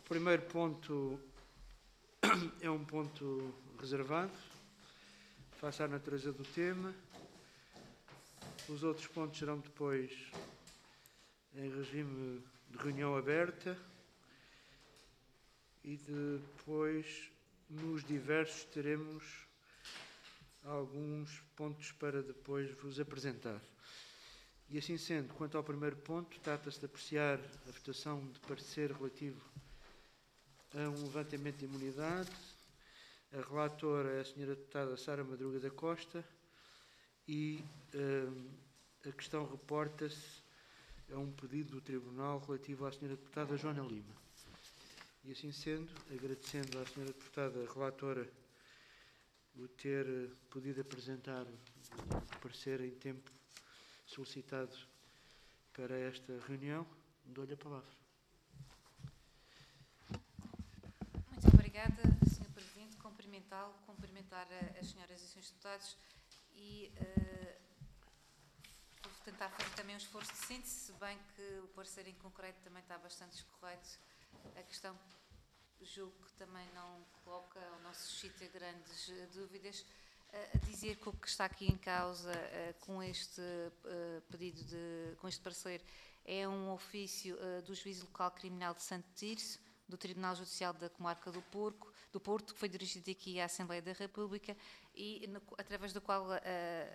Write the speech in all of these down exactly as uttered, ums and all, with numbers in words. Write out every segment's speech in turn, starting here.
O primeiro ponto é um ponto reservado, face à natureza do tema. Os outros pontos serão depois em regime de reunião aberta e depois, nos diversos, teremos alguns pontos para depois vos apresentar. E assim sendo, quanto ao primeiro ponto, trata-se de apreciar a votação de parecer relativo a um levantamento de imunidade. A relatora é a senhora deputada Sara Madruga da Costa e hum, a questão reporta-se a um pedido do Tribunal relativo à senhora deputada Joana Lima. E assim sendo, agradecendo à senhora deputada relatora o ter podido apresentar o parecer em tempo solicitado para esta reunião, dou-lhe a palavra. Muito obrigada, senhor Presidente. Cumprimentá-lo, cumprimentar as senhoras e senhores deputados e uh, vou tentar fazer também um esforço de síntese, se bem que o parecer em concreto também está bastante escorreto. A questão, julgo que também não coloca ou não suscita grandes dúvidas. A dizer que o que está aqui em causa uh, com este uh, pedido, de, com este parecer, é um ofício uh, do Juízo Local Criminal de Santo Tirso, do Tribunal Judicial da Comarca do, Porco, do Porto, que foi dirigido aqui à Assembleia da República e no, através do qual uh,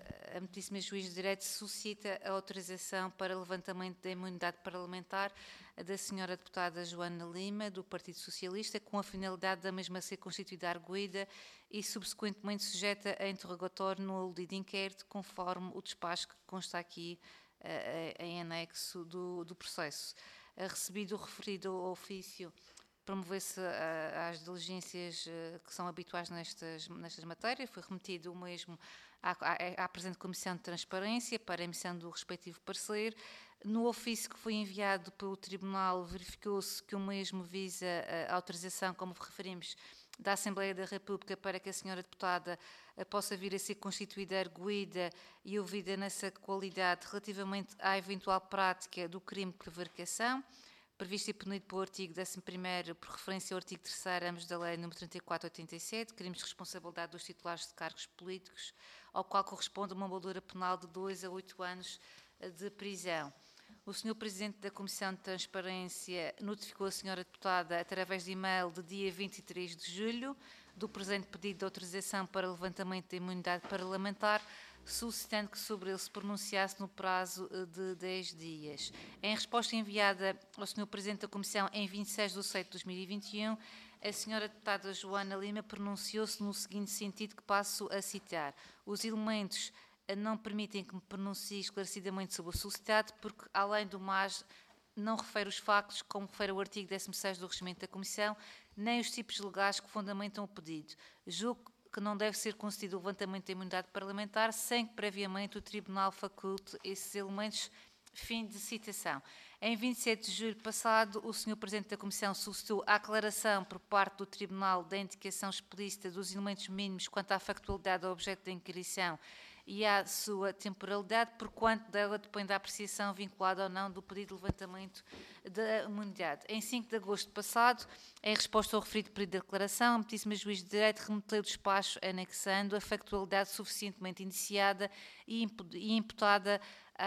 a Metíssima Juiz de Direito suscita a autorização para levantamento da imunidade parlamentar da senhora deputada Joana Lima, do Partido Socialista, com a finalidade da mesma ser constituída arguida e subsequentemente sujeita a interrogatório no aludido inquérito, conforme o despacho que consta aqui uh, em anexo do, do processo. Uh, recebido o referido ofício, promover-se às diligências uh, que são habituais nestas, nestas matérias, foi remetido o mesmo à, à, à presente Comissão de Transparência para a emissão do respectivo parecer. No ofício que foi enviado pelo Tribunal, verificou-se que o mesmo visa a autorização, como referimos, da Assembleia da República para que a senhora deputada uh, possa vir a ser constituída arguida e ouvida nessa qualidade relativamente à eventual prática do crime de prevaricação, previsto e punido pelo artigo décimo primeiro, por referência ao artigo terceiro, ambos da Lei número trinta e quatro barra oitenta e sete, crimes de responsabilidade dos titulares de cargos políticos, ao qual corresponde uma moldura penal de dois a oito anos de prisão. O senhor Presidente da Comissão de Transparência notificou a senhora deputada, através de e-mail, de dia vinte e três de julho, do presente pedido de autorização para levantamento da imunidade parlamentar, solicitando que sobre ele se pronunciasse no prazo de dez dias. Em resposta enviada ao senhor Presidente da Comissão em vinte e seis de setembro de dois mil e vinte e um, a senhora deputada Joana Lima pronunciou-se no seguinte sentido, que passo a citar: os elementos não permitem que me pronuncie esclarecidamente sobre o solicitado, porque, além do mais, não refere os factos, como refere o artigo décimo sexto do Regimento da Comissão, nem os tipos legais que fundamentam o pedido. Julgo que não deve ser concedido o levantamento da imunidade parlamentar sem que previamente o Tribunal faculte esses elementos. Fim de citação. Em vinte e sete de julho passado, o senhor Presidente da Comissão solicitou a aclaração por parte do Tribunal da indicação explícita dos elementos mínimos quanto à factualidade do objeto da inquirição e à sua temporalidade, porquanto dela depende a apreciação vinculada ou não do pedido de levantamento da imunidade. Em cinco de agosto passado, em resposta ao referido pedido de declaração, a Metíssima Juiz de Direito remeteu o despacho anexando a factualidade suficientemente indiciada e imputada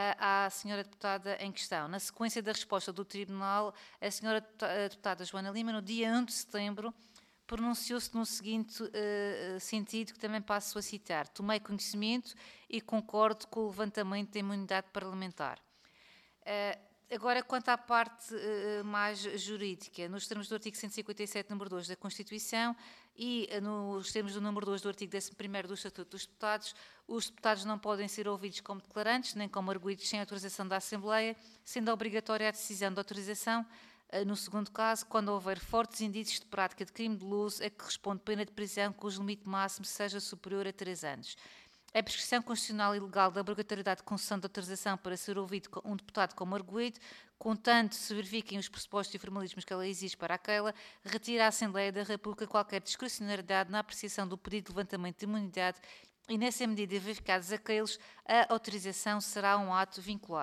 à senhora deputada em questão. Na sequência da resposta do Tribunal, a senhora deputada Joana Lima, no dia um de setembro, pronunciou-se no seguinte uh, sentido, que também passo a citar: tomei conhecimento e concordo com o levantamento da imunidade parlamentar. Uh, agora, quanto à parte uh, mais jurídica, nos termos do artigo cento e cinquenta e sete, número dois da Constituição e uh, nos termos do número dois do artigo décimo primeiro do Estatuto dos Deputados, os deputados não podem ser ouvidos como declarantes, nem como arguidos sem autorização da Assembleia, sendo obrigatória a decisão de autorização no segundo caso, quando houver fortes indícios de prática de crime doloso a que corresponde pena de prisão cujo limite máximo seja superior a três anos. A prescrição constitucional e legal da obrigatoriedade de concessão de autorização para ser ouvido um deputado como arguido, contanto se verifiquem os pressupostos e formalismos que ela exige para aquela, retira à Assembleia da República qualquer discrecionariedade na apreciação do pedido de levantamento de imunidade e, nessa medida, verificados aqueles, a autorização será um ato vinculado.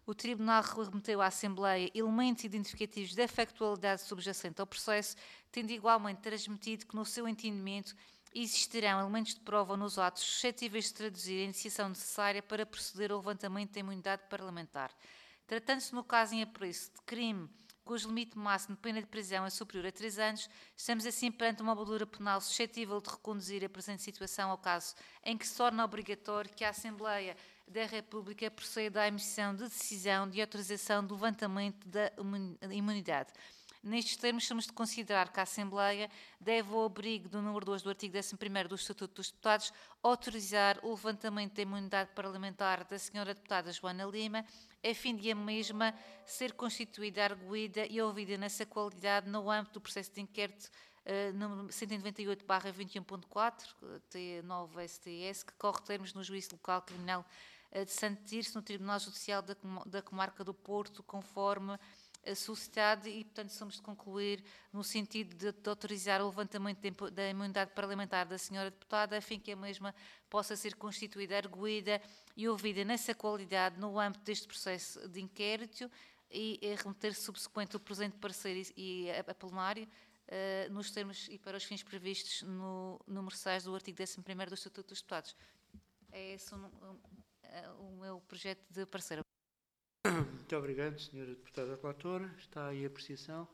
o Tribunal remeteu à Assembleia elementos identificativos da factualidade subjacente ao processo, tendo igualmente transmitido que, no seu entendimento, existirão elementos de prova nos atos suscetíveis de traduzir a iniciação necessária para proceder ao levantamento da imunidade parlamentar. Tratando-se, no caso em apreço, de crime cujo limite máximo de pena de prisão é superior a três anos, estamos assim perante uma moldura penal suscetível de reconduzir a presente situação ao caso em que se torna obrigatório que a Assembleia da República proceda à emissão de decisão de autorização do levantamento da imunidade. Nestes termos, temos de considerar que a Assembleia deve, ao abrigo do número dois do artigo décimo primeiro do Estatuto dos Deputados, autorizar o levantamento da imunidade parlamentar da senhora deputada Joana Lima, a fim de a mesma ser constituída, arguída e ouvida nessa qualidade no âmbito do processo de inquérito uh, número cento e noventa e oito barra vinte e um ponto quatro, T nove S T S, que corre termos no Juízo Local Criminal uh, de Santo Tirso, no Tribunal Judicial da, Com da Comarca do Porto, conforme suscitado, e, portanto, somos de concluir no sentido de, de autorizar o levantamento de, da imunidade parlamentar da senhora deputada, a fim que a mesma possa ser constituída, arguída e ouvida nessa qualidade no âmbito deste processo de inquérito e, e remeter-se subsequente o presente parecer e, e a, a plenário, uh, nos termos e para os fins previstos no número seis do artigo décimo primeiro do Estatuto dos Deputados. É esse o, o, o meu projeto de parecer. Muito obrigado, senhora Deputada Relatora. Está aí a apreciação.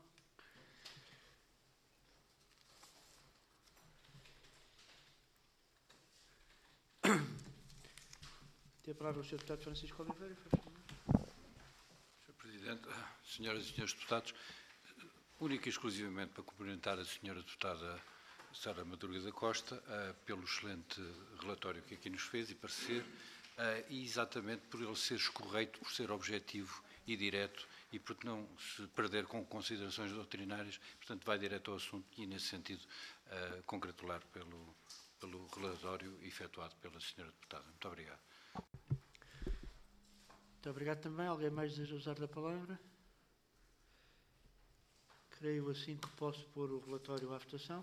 Tem a palavra o senhor Deputado Francisco Oliveira. senhor Presidente, senhoras e senhores deputados, única e exclusivamente para cumprimentar a senhora Deputada Sara Madruga da Costa uh, pelo excelente relatório que aqui nos fez e parecer, Uh, e exatamente por ele ser escorreito, por ser objetivo e direto e por não se perder com considerações doutrinárias, portanto vai direto ao assunto e nesse sentido uh, congratular pelo, pelo relatório efetuado pela senhora Deputada. Muito obrigado. Muito obrigado também. Alguém mais deseja usar da palavra? Creio assim que posso pôr o relatório à votação.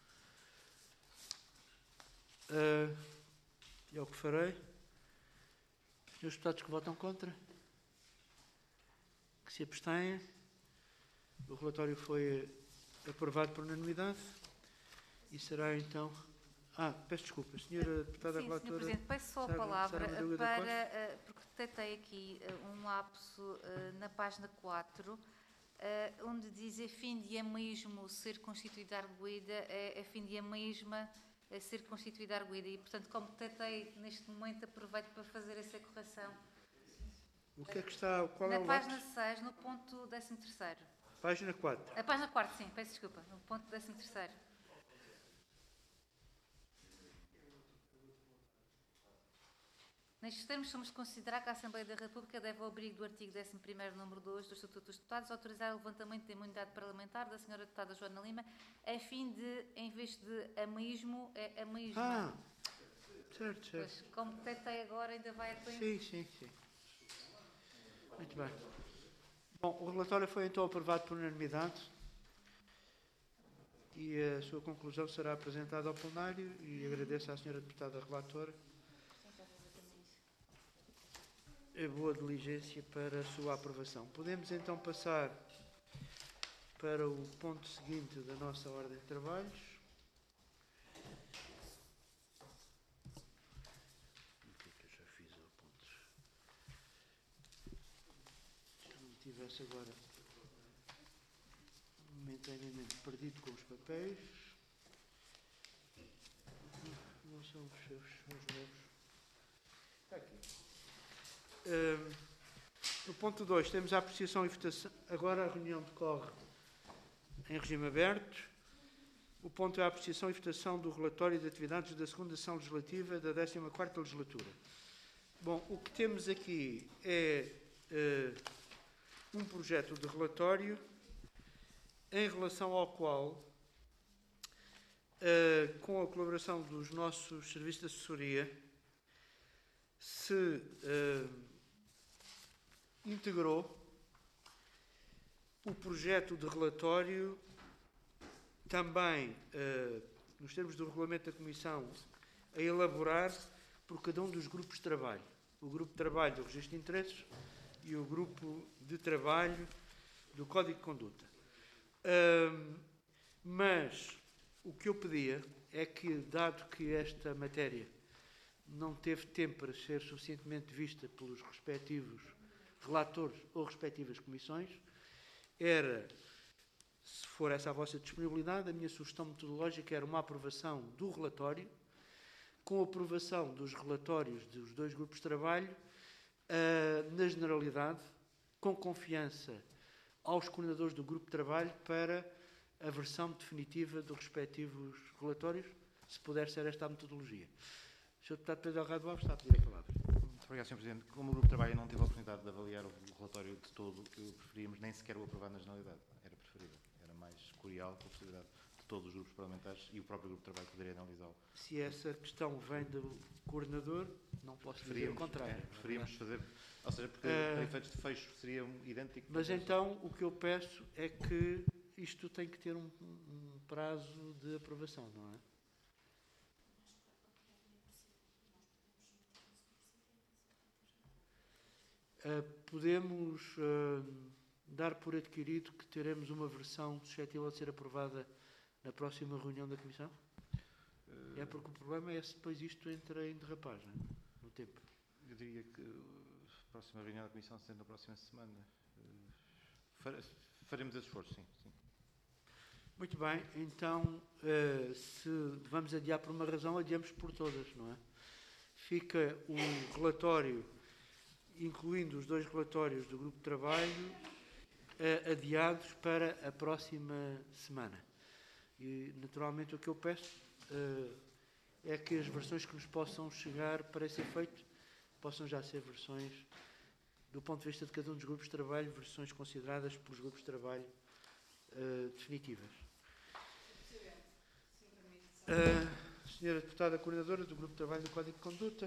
Uh, é o que farei. Senhores deputados que votam contra? Que se abstêm? O relatório foi aprovado por unanimidade e será então... Ah, peço desculpa, senhora deputada Sim, relatora... senhor Presidente, peço só a palavra para... Porque detectei aqui um lapso na página quatro, onde diz a fim de a mesmo ser constituída arguída, a fim de a mesma... a ser constituída arguída e, portanto, como detectei neste momento, aproveito para fazer essa correção. O que é que está... Qual Na é o página lápis? seis, no ponto décimo terceiro. Página quatro. A página quatro, sim, peço desculpa, no ponto décimo terceiro. Nestes termos, somos de considerar que a Assembleia da República deve, ao abrigo do artigo décimo primeiro, número dois do Estatuto dos Deputados, autorizar o levantamento da imunidade parlamentar da senhora deputada Joana Lima, a fim de, em vez de a mesmo, é a mesma. Ah, certo, certo. Pois, como detectei agora, ainda vai a tempo. Sim, sim, sim. Muito bem. Bom, o relatório foi então aprovado por unanimidade e a sua conclusão será apresentada ao plenário e agradeço à senhora deputada relatora a boa diligência para a sua aprovação. Podemos então passar para o ponto seguinte da nossa ordem de trabalhos. O que é que eu já fiz ao ponto? Se eu não tivesse agora momentaneamente perdido com os papéis. Não são os seus, são os meus. Está aqui. Uh, no ponto dois, temos a apreciação e votação. Agora a reunião decorre em regime aberto. O ponto é a apreciação e votação do relatório de atividades da segunda sessão legislativa da décima quarta legislatura. Bom, o que temos aqui é uh, um projeto de relatório em relação ao qual, uh, com a colaboração dos nossos serviços de assessoria, se uh, integrou o projeto de relatório também, uh, nos termos do regulamento da Comissão, a elaborar por cada um dos grupos de trabalho. O grupo de trabalho do Registro de Interesses, e o grupo de trabalho do Código de Conduta. Uh, mas o que eu pedia é que, dado que esta matéria não teve tempo para ser suficientemente vista pelos respectivos relatores ou respectivas comissões, era, se for essa a vossa disponibilidade, a minha sugestão metodológica era uma aprovação do relatório, com a aprovação dos relatórios dos dois grupos de trabalho, uh, na generalidade, com confiança aos coordenadores do grupo de trabalho para a versão definitiva dos respectivos relatórios, se puder ser esta a metodologia. senhor Deputado Pedro Delgado Alves está a pedir a palavra. Muito obrigado, senhor Presidente. Como o grupo de trabalho não teve a oportunidade de avaliar o relatório de todo, eu preferíamos nem sequer o aprovar na generalidade. Era preferível. Era mais cordial com a possibilidade de todos os grupos parlamentares e o próprio grupo de trabalho poderia analisá-lo. Se essa questão vem do coordenador, não posso dizer o contrário. É, preferíamos fazer, ou seja, porque Uh, para efeitos de fecho seriam idênticos. Mas então o que eu peço é que isto tem que ter um, um prazo de aprovação, não é? Uh, podemos uh, dar por adquirido que teremos uma versão suscetível de ser aprovada na próxima reunião da Comissão? Uh, é porque o problema é se depois isto entra em derrapagem, no tempo. Eu diria que a próxima reunião da Comissão será na próxima semana. Uh, faremos esse esforço, sim, sim. Muito bem, então, uh, se vamos adiar por uma razão, adiamos por todas, não é? Fica o relatório, incluindo os dois relatórios do grupo de trabalho, uh, adiados para a próxima semana. E, naturalmente, o que eu peço uh, é que as versões que nos possam chegar para esse efeito possam já ser versões, do ponto de vista de cada um dos grupos de trabalho, versões consideradas pelos grupos de trabalho uh, definitivas. Uh, senhora Deputada Coordenadora do Grupo de Trabalho do Código de Conduta.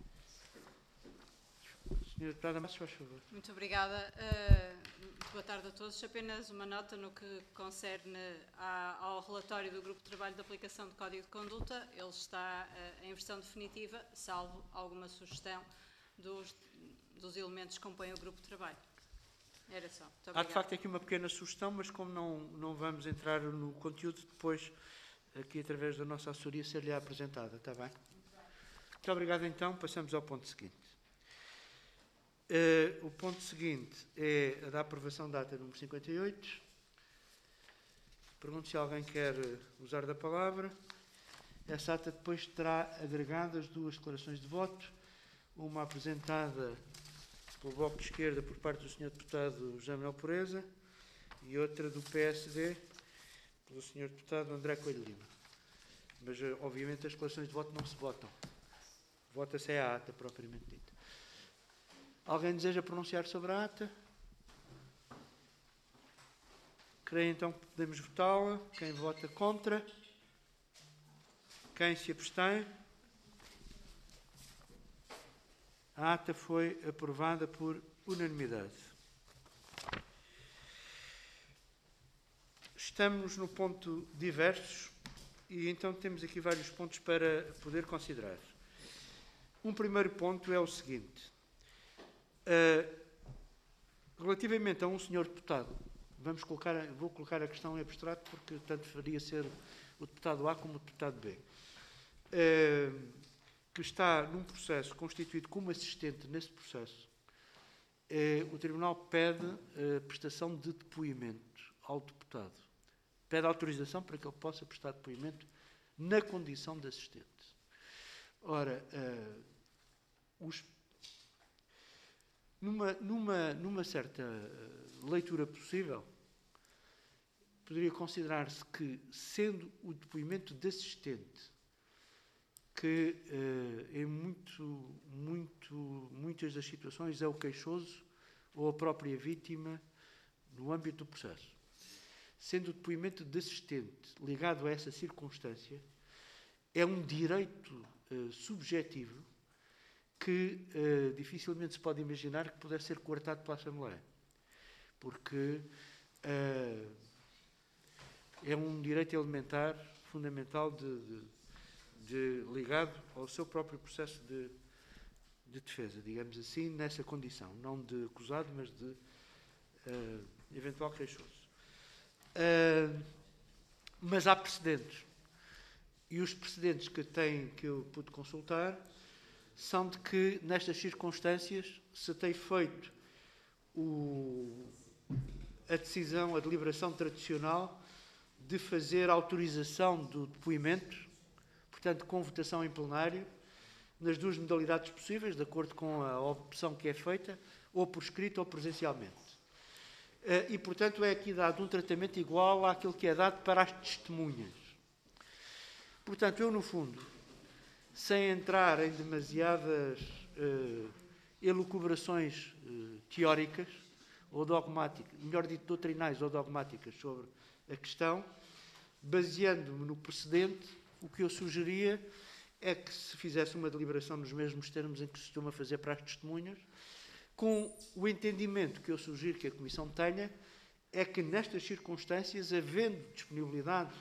senhora Deputada Matos, faz favor. Muito obrigada. Uh, boa tarde a todos. Apenas uma nota no que concerne a, ao relatório do Grupo de Trabalho de Aplicação do Código de Conduta. Ele está uh, em versão definitiva, salvo alguma sugestão dos, dos elementos que compõem o Grupo de Trabalho. Era só. Muito obrigada. Há de facto aqui uma pequena sugestão, mas como não, não vamos entrar no conteúdo, depois, aqui através da nossa assessoria, ser-lhe apresentada. Está bem? Muito obrigado, então. Passamos ao ponto seguinte. Uh, o ponto seguinte é a da aprovação da ata número cinquenta e oito. Pergunto se alguém quer usar da palavra. Essa ata depois terá agregadas duas declarações de voto, uma apresentada pelo Bloco de Esquerda por parte do senhor Deputado José Manuel Pureza e outra do P S D pelo senhor Deputado André Coelho Lima. Mas, obviamente, as declarações de voto não se votam. Vota-se a ata propriamente dita. Alguém deseja pronunciar sobre a ata? Creio então que podemos votá-la. Quem vota contra? Quem se abstém? A ata foi aprovada por unanimidade. Estamos no ponto diversos e então temos aqui vários pontos para poder considerar. Um primeiro ponto é o seguinte. Uh, relativamente a um senhor deputado, vamos colocar, vou colocar a questão em abstrato porque tanto faria ser o deputado A como o deputado B, uh, que está num processo constituído como assistente nesse processo, uh, o Tribunal pede uh, prestação de depoimento ao deputado. Pede autorização para que ele possa prestar depoimento na condição de assistente. Ora, uh, os Numa, numa, numa certa leitura possível, poderia considerar-se que, sendo o depoimento de assistente, que eh, em muito, muito, muitas das situações é o queixoso ou a própria vítima no âmbito do processo, sendo o depoimento de assistente ligado a essa circunstância, é um direito eh, subjetivo que uh, dificilmente se pode imaginar que pudesse ser coartado pela Assembleia. Porque uh, é um direito elementar, fundamental, de, de, de, ligado ao seu próprio processo de, de defesa, digamos assim, nessa condição, não de acusado, mas de uh, eventual queixoso. Uh, mas há precedentes. E os precedentes que, tem, que eu pude consultar são de que, nestas circunstâncias, se tem feito o, a decisão, a deliberação tradicional de fazer autorização do depoimento, portanto, com votação em plenário, nas duas modalidades possíveis, de acordo com a opção que é feita, ou por escrito ou presencialmente. E, portanto, é aqui dado um tratamento igual àquele que é dado para as testemunhas. Portanto, eu, no fundo, sem entrar em demasiadas uh, elucubrações uh, teóricas ou dogmáticas, melhor dito, doutrinais ou dogmáticas sobre a questão, baseando-me no precedente, o que eu sugeria é que se fizesse uma deliberação nos mesmos termos em que se costuma fazer para as testemunhas, com o entendimento que eu sugiro que a Comissão tenha, é que nestas circunstâncias, havendo disponibilidade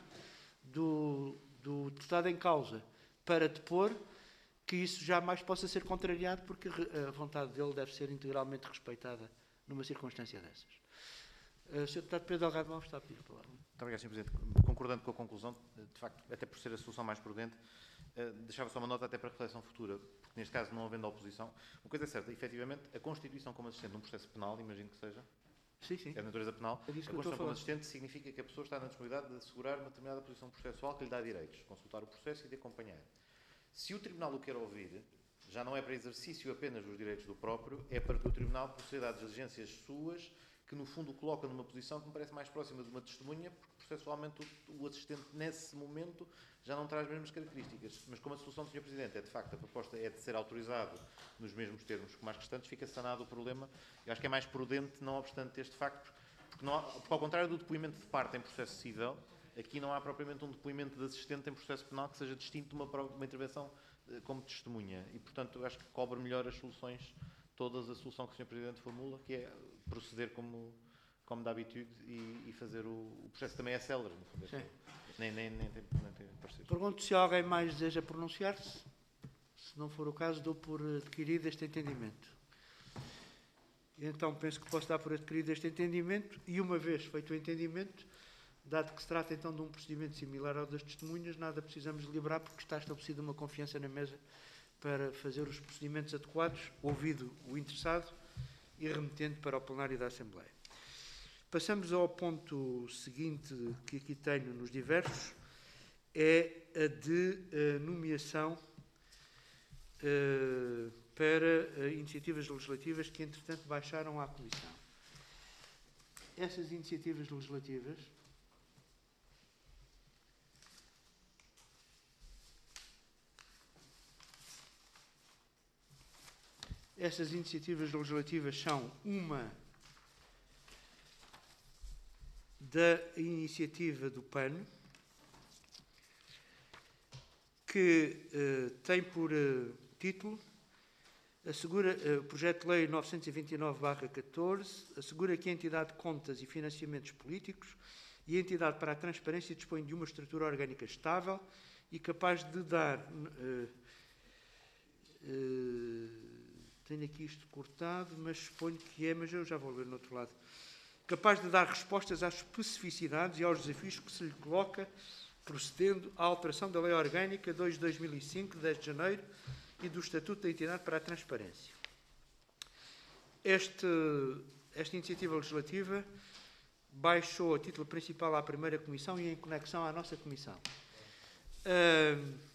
do, do deputado em causa para depor, que isso jamais possa ser contrariado, porque a vontade dele deve ser integralmente respeitada numa circunstância dessas. Uh, senhor Deputado Pedro Delgado Alves está a pedir a palavra. Muito obrigado, senhor Presidente. Concordando com a conclusão, de facto, até por ser a solução mais prudente, uh, deixava só uma nota até para a reflexão futura, porque neste caso, não havendo oposição, uma coisa é certa, efetivamente, a constituição como assistente num processo penal, imagino que seja, sim, sim. é de natureza penal, É a constituição como assistente significa que a pessoa está na disponibilidade de assegurar uma determinada posição processual que lhe dá direitos, consultar o processo e de acompanhar. Se o Tribunal o quer ouvir, já não é para exercício apenas dos direitos do próprio, é para que o Tribunal proceda às diligências suas, que no fundo o coloca numa posição que me parece mais próxima de uma testemunha, porque processualmente o, o assistente nesse momento já não traz as mesmas características. Mas como a solução do senhor Presidente é de facto, a proposta é de ser autorizado nos mesmos termos como as restantes, fica sanado o problema. Eu acho que é mais prudente, não obstante este facto, porque, não há, porque ao contrário do depoimento de parte em processo civil, aqui não há propriamente um depoimento de assistente em processo penal que seja distinto de uma, uma intervenção eh, como testemunha. E, portanto, eu acho que cobre melhor as soluções, todas a solução que o senhor Presidente formula, que é proceder como, como de habitude e, e fazer o, o processo também é célere, no fundo. É nem, nem, nem tem, nem tem pareceres. Pergunto se alguém mais deseja pronunciar-se. Se não for o caso, dou por adquirido este entendimento. Então, penso que posso dar por adquirido este entendimento e, uma vez feito o entendimento, dado que se trata então de um procedimento similar ao das testemunhas, nada precisamos deliberar porque está estabelecida uma confiança na mesa para fazer os procedimentos adequados, ouvido o interessado e remetendo para o plenário da Assembleia. Passamos ao ponto seguinte que aqui tenho nos diversos, é a de uh, nomeação uh, para uh, iniciativas legislativas que, entretanto, baixaram à Comissão. Essas iniciativas legislativas Essas iniciativas legislativas são uma da iniciativa do P A N, que uh, tem por uh, título assegura, uh, projeto de lei novecentos e vinte e nove barra catorze, assegura que a entidade de contas e financiamentos políticos e a entidade para a transparência dispõe de uma estrutura orgânica estável e capaz de dar... Uh, uh, Tenho aqui isto cortado, mas suponho que é, mas eu já vou ler no outro lado. Capaz de dar respostas às especificidades e aos desafios que se lhe coloca, procedendo à alteração da Lei Orgânica dois de dois mil e cinco, de dez de janeiro, e do Estatuto da Entidade para a Transparência. Este, esta iniciativa legislativa baixou a título principal à primeira Comissão e em conexão à nossa Comissão. Uh,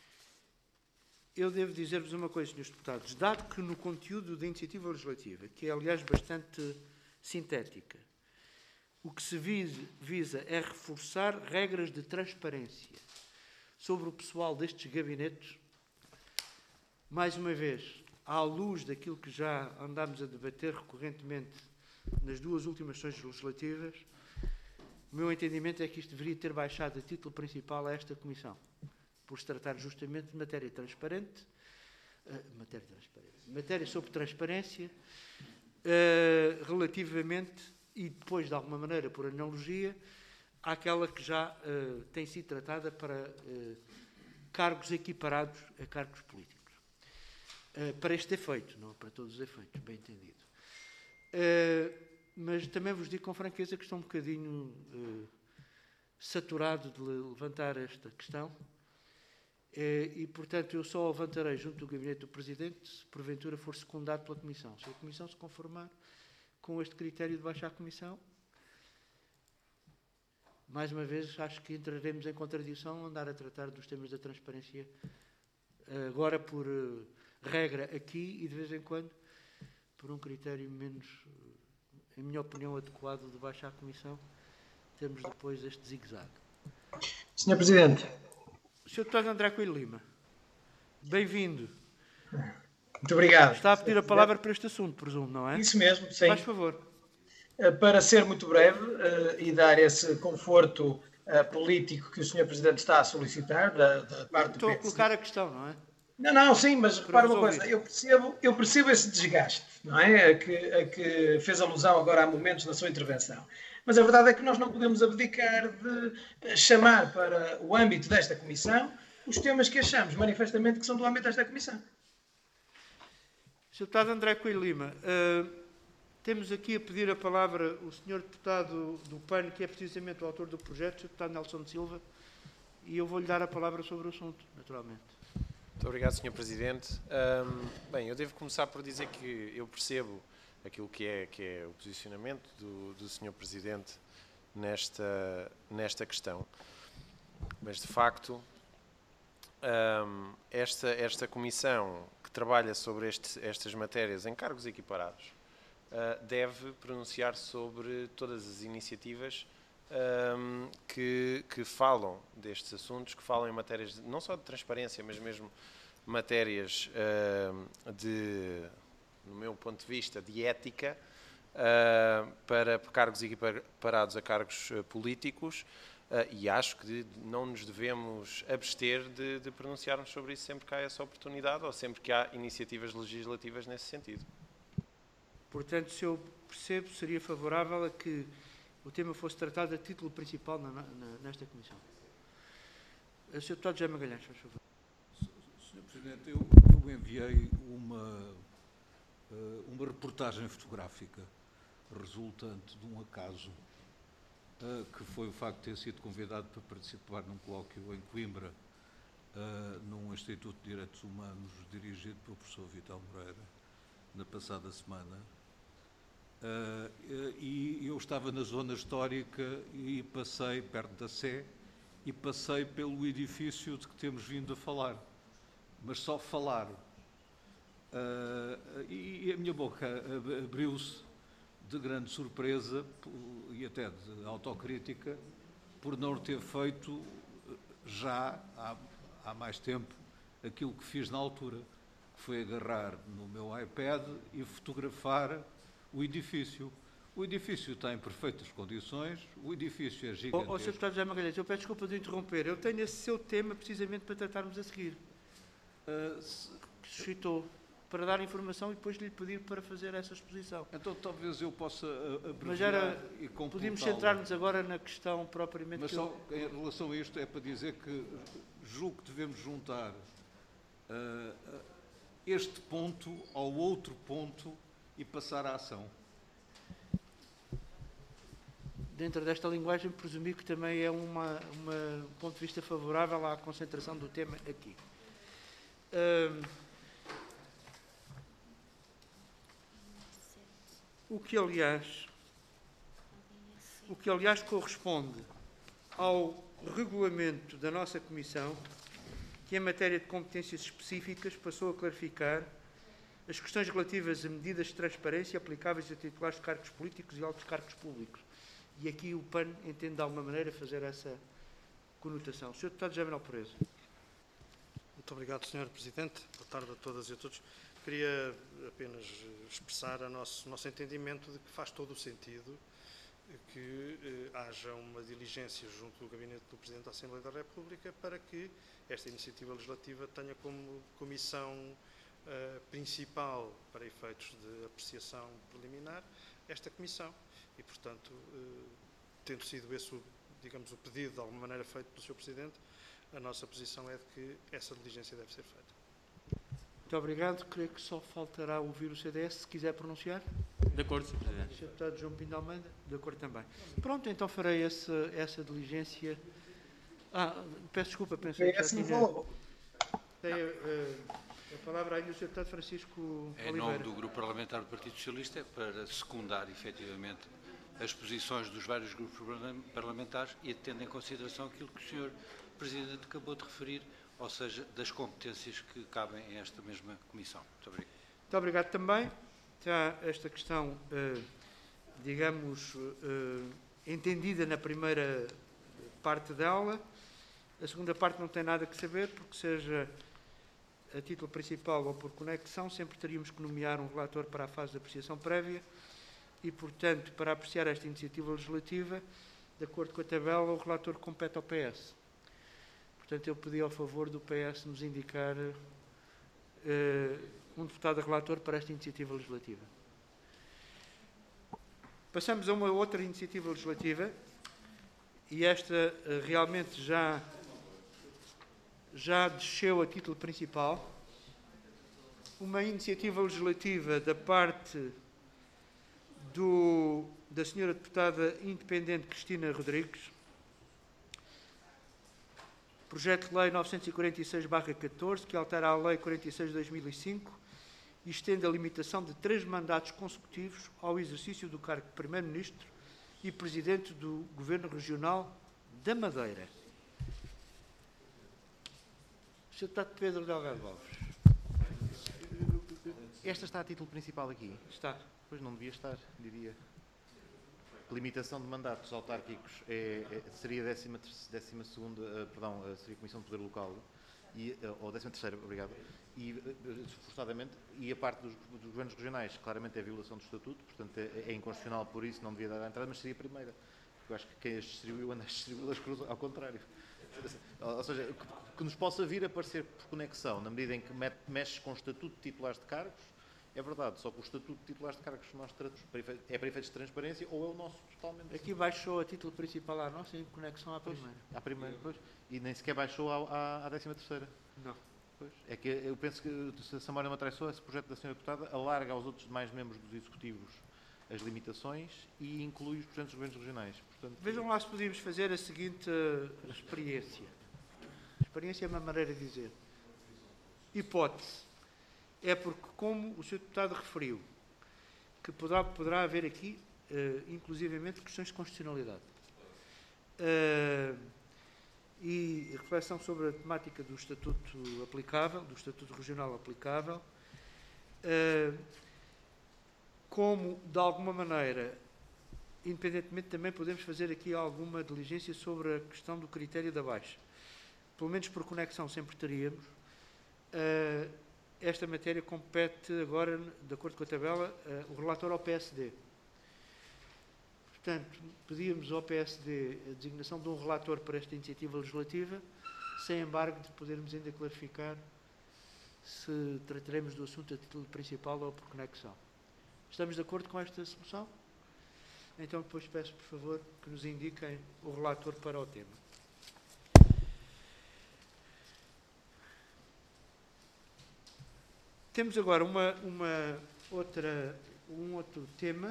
Eu devo dizer-vos uma coisa, senhores deputados. Dado que no conteúdo da iniciativa legislativa, que é, aliás, bastante sintética, o que se visa é reforçar regras de transparência sobre o pessoal destes gabinetes, mais uma vez, à luz daquilo que já andámos a debater recorrentemente nas duas últimas sessões legislativas, o meu entendimento é que isto deveria ter baixado a título principal a esta Comissão, por se tratar justamente de matéria transparente, uh, matéria, transparente matéria sobre transparência, uh, relativamente, e depois, de alguma maneira, por analogia, àquela que já uh, tem sido tratada para uh, cargos equiparados a cargos políticos. Uh, para este efeito, não para todos os efeitos, bem entendido. Uh, mas também vos digo com franqueza que estou um bocadinho uh, saturado de levantar esta questão uh, e, portanto, eu só a levantarei junto do Gabinete do Presidente se porventura for secundado pela Comissão. Se a Comissão se conformar com este critério de baixa à Comissão, mais uma vez, acho que entraremos em contradição ao andar a tratar dos temas da transparência uh, agora por uh, regra aqui e de vez em quando por um critério menos, em minha opinião, adequado de baixa à Comissão, temos depois este zigue-zague. senhor Presidente. senhor Deputado André Coelho Lima, bem-vindo. Muito obrigado. Está a pedir a palavra para este assunto, presumo, não é? Isso mesmo, sim. Faz favor. Para ser muito breve uh, e dar esse conforto uh, político que o senhor Presidente está a solicitar da, da parte Estou do a P S D. colocar a questão, não é? Não, não, sim, mas repara uma resolver. coisa, eu percebo, eu percebo esse desgaste, não é? A que, a que fez alusão agora há momentos na sua intervenção. Mas a verdade é que nós não podemos abdicar de chamar para o âmbito desta Comissão os temas que achamos manifestamente que são do âmbito desta Comissão. senhor Deputado André Coelho Lima, uh, temos aqui a pedir a palavra o senhor Deputado do P A N, que é precisamente o autor do projeto, o senhor Deputado Nelson de Silva, e eu vou-lhe dar a palavra sobre o assunto, naturalmente. Muito obrigado, senhor Presidente. Um, bem, eu devo começar por dizer que eu percebo aquilo que é, que é o posicionamento do, do senhor Presidente nesta, nesta questão, mas de facto um, esta, esta comissão que trabalha sobre este, estas matérias em cargos equiparados uh, deve pronunciar-se sobre todas as iniciativas Um, que, que falam destes assuntos, que falam em matérias de, não só de transparência, mas mesmo matérias uh, de, no meu ponto de vista, de ética, uh, para cargos equiparados a cargos uh, políticos, uh, e acho que de, não nos devemos abster de, de pronunciarmos sobre isso sempre que há essa oportunidade ou sempre que há iniciativas legislativas nesse sentido. Portanto, se eu percebo, seria favorável a que o tema fosse tratado a título principal na, na, nesta Comissão. O senhor Deputado José Magalhães, faz favor. senhor Presidente, eu, eu enviei uma, uma reportagem fotográfica resultante de um acaso, que foi o facto de ter sido convidado para participar num colóquio em Coimbra, num Instituto de Direitos Humanos dirigido pelo professor Vital Moreira, na passada semana. Uh, e eu estava na zona histórica e passei perto da Sé e passei pelo edifício de que temos vindo a falar, mas só falar. Uh, e a minha boca abriu-se de grande surpresa e até de autocrítica por não ter feito já há, há mais tempo aquilo que fiz na altura, que foi agarrar no meu iPad e fotografar o edifício. O edifício está em perfeitas condições, o edifício é gigantesco. Ó, senhor Deputado José Magalhães, eu peço desculpa de interromper. Eu tenho esse seu tema precisamente para tratarmos a seguir. Uh, que suscitou, para dar informação e depois lhe pedir para fazer essa exposição. Então talvez eu possa abreviar. Mas era, e podíamos centrar-nos agora na questão propriamente... Mas que só eu... em relação a isto é para dizer que julgo que devemos juntar uh, este ponto ao outro ponto e passar à ação. Dentro desta linguagem, presumi que também é uma, uma, um ponto de vista favorável à concentração do tema aqui. Um, o que, aliás, o que, aliás, corresponde ao regulamento da nossa Comissão, que em matéria de competências específicas passou a clarificar as questões relativas a medidas de transparência aplicáveis a titulares de cargos políticos e altos cargos públicos. E aqui o P A N entende de alguma maneira fazer essa conotação. senhor Deputado José Manuel Pureza. Muito obrigado, senhor Presidente. Boa tarde a todas e a todos. Queria apenas expressar o nosso, nosso entendimento de que faz todo o sentido que eh, haja uma diligência junto do Gabinete do Presidente da Assembleia da República para que esta iniciativa legislativa tenha como comissão Uh, principal para efeitos de apreciação preliminar esta comissão e, portanto, uh, tendo sido esse, o, digamos, o pedido de alguma maneira feito pelo senhor Presidente, a nossa posição é de que essa diligência deve ser feita. Muito obrigado. Creio que só faltará ouvir o C D S, se quiser pronunciar. De acordo, senhor Presidente. senhor Deputado João Pinto de Almeida, de acordo também. Pronto, então farei essa, essa diligência. Ah, peço desculpa, pensei que já tinha... Tem uh, a palavra ainda o senhor Deputado Francisco Em Oliveira. nome do Grupo Parlamentar do Partido Socialista, para secundar, efetivamente, as posições dos vários grupos parlamentares e tendo em consideração aquilo que o senhor Presidente acabou de referir, ou seja, das competências que cabem a esta mesma comissão. Muito obrigado. Muito obrigado também. Está esta questão, uh, digamos, uh, entendida na primeira parte da aula. A segunda parte não tem nada que saber, porque seja a título principal ou por conexão, sempre teríamos que nomear um relator para a fase de apreciação prévia e, portanto, para apreciar esta iniciativa legislativa, de acordo com a tabela, o relator compete ao P S. Portanto, eu pedi ao favor do P S nos indicar uh, um deputado relator para esta iniciativa legislativa. Passamos a uma outra iniciativa legislativa e esta uh, realmente já, já desceu a título principal. Uma iniciativa legislativa da parte do, da senhora deputada independente Cristina Rodrigues, projeto de lei novecentos e quarenta e seis barra catorze, que altera a lei quarenta e seis de dois mil e cinco e estende a limitação de três mandatos consecutivos ao exercício do cargo de Primeiro-Ministro e Presidente do Governo Regional da Madeira. senhor Deputado Pedro Delgado Alves. Esta está a título principal aqui? Está. Pois não devia estar, diria. Limitação de mandatos autárquicos é, é, seria a décima, décima segunda, uh, perdão, uh, seria a Comissão de Poder Local, e, uh, ou décima terceira, obrigado, e, uh, forçadamente, e a parte dos, dos governos regionais, claramente é violação do Estatuto, portanto é, é inconstitucional, por isso não devia dar a entrada, mas seria a primeira. Porque eu acho que quem as distribuiu anda a distribuí-las ao contrário. Ou seja, que, que nos possa vir a aparecer por conexão, na medida em que met, mexe com o Estatuto de titulares de cargos, é verdade, só que o Estatuto de titulares de cargos que nós tratamos é para efeitos de transparência ou é o nosso totalmente? Aqui baixou a título principal à nossa em conexão à primeira. À primeira, pois. E nem sequer baixou à, à décima terceira. Não. Pois. É que eu penso que, se a memória me atraiçou, esse projeto da senhora Deputada alarga aos outros demais membros dos Executivos as limitações e inclui os presidentes dos governos regionais. Portanto, vejam lá se podíamos fazer a seguinte uh, experiência. Experiência é uma maneira de dizer. Hipótese. É porque, como o senhor Deputado referiu, que poderá, poderá haver aqui, uh, inclusivamente, questões de constitucionalidade. Uh, e reflexão sobre a temática do Estatuto aplicável, do Estatuto Regional aplicável, uh, como, de alguma maneira, independentemente, também podemos fazer aqui alguma diligência sobre a questão do critério da baixa. Pelo menos por conexão sempre teríamos. Uh, esta matéria compete agora, de acordo com a tabela, uh, o relator ao P S D. Portanto, pedíamos ao P S D a designação de um relator para esta iniciativa legislativa, sem embargo de podermos ainda clarificar se trataremos do assunto a título principal ou por conexão. Estamos de acordo com esta solução? Então, depois peço, por favor, que nos indiquem o relator para o tema. Temos agora uma, uma outra, um outro tema,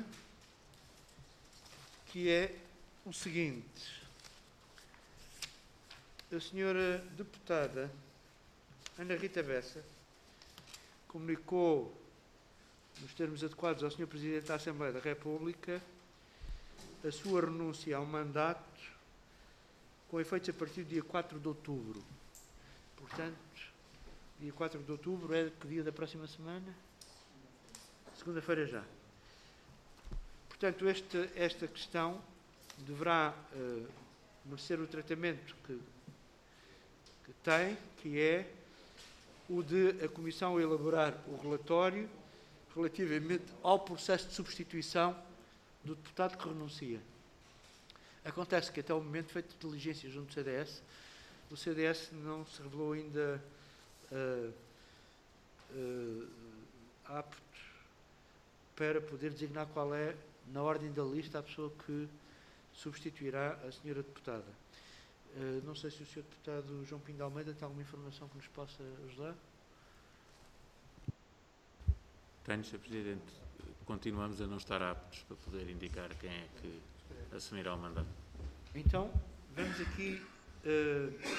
que é o seguinte. A senhora deputada Ana Rita Bessa comunicou, nos termos adequados ao senhor Presidente da Assembleia da República, a sua renúncia ao mandato com efeitos a partir do dia quatro de outubro. Portanto, dia quatro de outubro é que dia da próxima semana? Segunda-feira já. Portanto, este, esta questão deverá uh, merecer o tratamento que, que tem, que é o de a Comissão elaborar o relatório relativamente ao processo de substituição do deputado que renuncia. Acontece que até o momento, feito diligência junto do C D S, o C D S não se revelou ainda uh, uh, apto para poder designar qual é, na ordem da lista, a pessoa que substituirá a senhora deputada. Uh, não sei se o senhor deputado João Pinto de Almeida tem alguma informação que nos possa ajudar. Tenho, senhor Presidente. Continuamos a não estar aptos para poder indicar quem é que assumirá o mandato. Então, vamos aqui... Uh,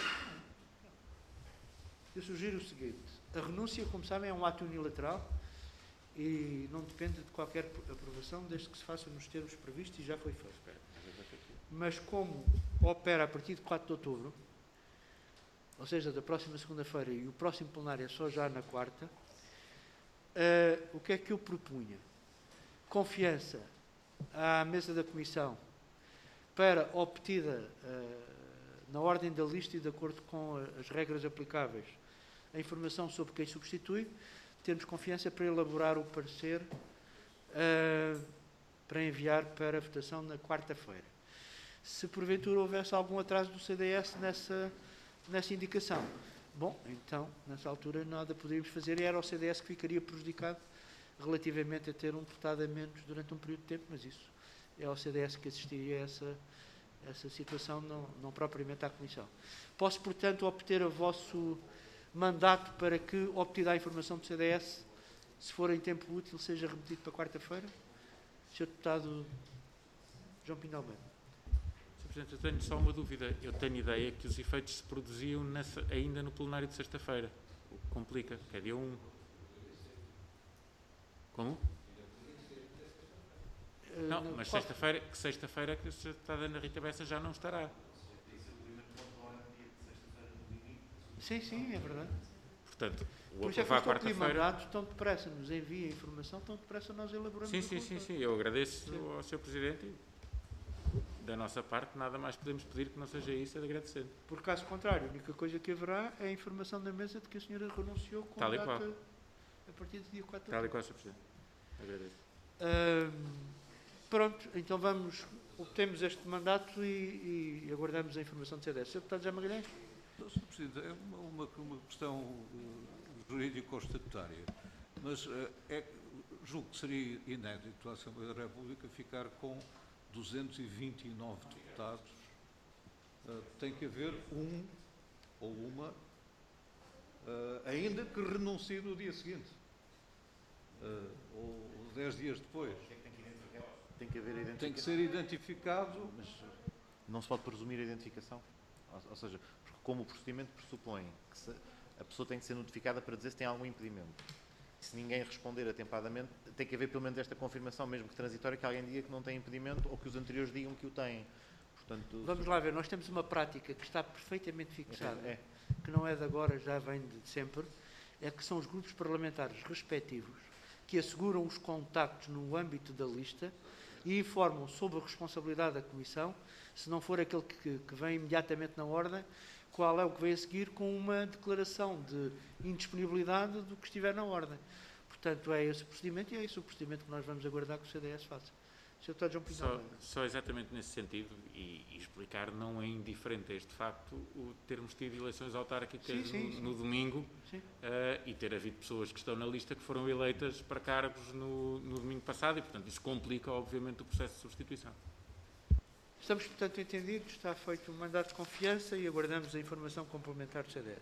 eu sugiro o seguinte. A renúncia, como sabem, é um ato unilateral e não depende de qualquer aprovação, desde que se faça nos termos previstos, e já foi feito. Mas como opera a partir de quatro de outubro, ou seja, da próxima segunda-feira, e o próximo plenário é só já na quarta, uh, o que é que eu propunha? Confiança à mesa da Comissão para, obtida uh, na ordem da lista e de acordo com as regras aplicáveis, a informação sobre quem substitui, termos confiança para elaborar o parecer uh, para enviar para a votação na quarta-feira. Se porventura houvesse algum atraso do C D S nessa, nessa indicação, bom, então, nessa altura, nada poderíamos fazer e era o C D S que ficaria prejudicado relativamente a ter um deputado a menos durante um período de tempo, mas isso é ao C D S que assistiria a essa, essa situação, não, não propriamente à Comissão. Posso, portanto, obter o vosso mandato para que, obtida a informação do C D S, se for em tempo útil, seja remetido para quarta-feira? senhor Deputado João Pinto Almeida. senhor Presidente, eu tenho só uma dúvida. Eu tenho ideia que os efeitos se produziam nessa, ainda no plenário de sexta-feira. O que complica, que é dia um. Como? Uh, não, não, mas sexta-feira, que sexta-feira que a deputada Ana Rita Bessa já não estará. Sim, sim, é verdade. Portanto, o Por isso é que aprovar eu estou a pedir quarta-feira... mandatos, tão depressa nos envia a informação, tão depressa nós elaboramos Sim, o sim, sim, relatório. sim. Eu agradeço Sim. ao senhor Presidente e, da nossa parte, nada mais podemos pedir que não seja isso, é de agradecer. Por caso contrário, a única coisa que haverá é a informação da mesa de que a senhora renunciou com Tal e data qual. a partir do dia quatro de Tal e outubro. qual, senhor Presidente. Agradeço. Hum, pronto, então vamos, obtemos este mandato e, e aguardamos a informação do C D S. senhor Deputado José Magalhães? senhor Presidente, é uma, uma, uma questão uh, jurídico-estatutária, mas uh, é, julgo que seria inédito a Assembleia da República ficar com duzentos e vinte e nove deputados. Uh, tem que haver um ou uma, uh, ainda que renuncie no dia seguinte, uh, ou dez dias depois. Tem que haver identificação. Tem que ser identificado. Mas não se pode presumir a identificação. Ou, ou seja, porque como o procedimento pressupõe que se, a pessoa tem que ser notificada para dizer se tem algum impedimento. Se ninguém responder atempadamente, tem que haver pelo menos esta confirmação, mesmo que transitória, que alguém diga que não tem impedimento ou que os anteriores digam que o têm. Portanto, Vamos lá ver, nós temos uma prática que está perfeitamente fixada, É. que não é de agora, já vem de sempre, é que são os grupos parlamentares respectivos que asseguram os contactos no âmbito da lista e informam sobre a responsabilidade da Comissão, se não for aquele que, que vem imediatamente na ordem, qual é o que vem a seguir com uma declaração de indisponibilidade do que estiver na ordem. Portanto, é esse o procedimento e é esse o procedimento que nós vamos aguardar que o C D S faça. senhor Deputado João Pinto Só, Almeida. só exatamente nesse sentido, e, e explicar, não é indiferente a este facto o termos tido eleições autárquicas Sim, sim, no, sim. no domingo Sim. uh, e ter havido pessoas que estão na lista que foram eleitas para cargos no, no domingo passado e, portanto, isso complica, obviamente, o processo de substituição. Estamos, portanto, entendidos, está feito um mandato de confiança e aguardamos a informação complementar do C D S.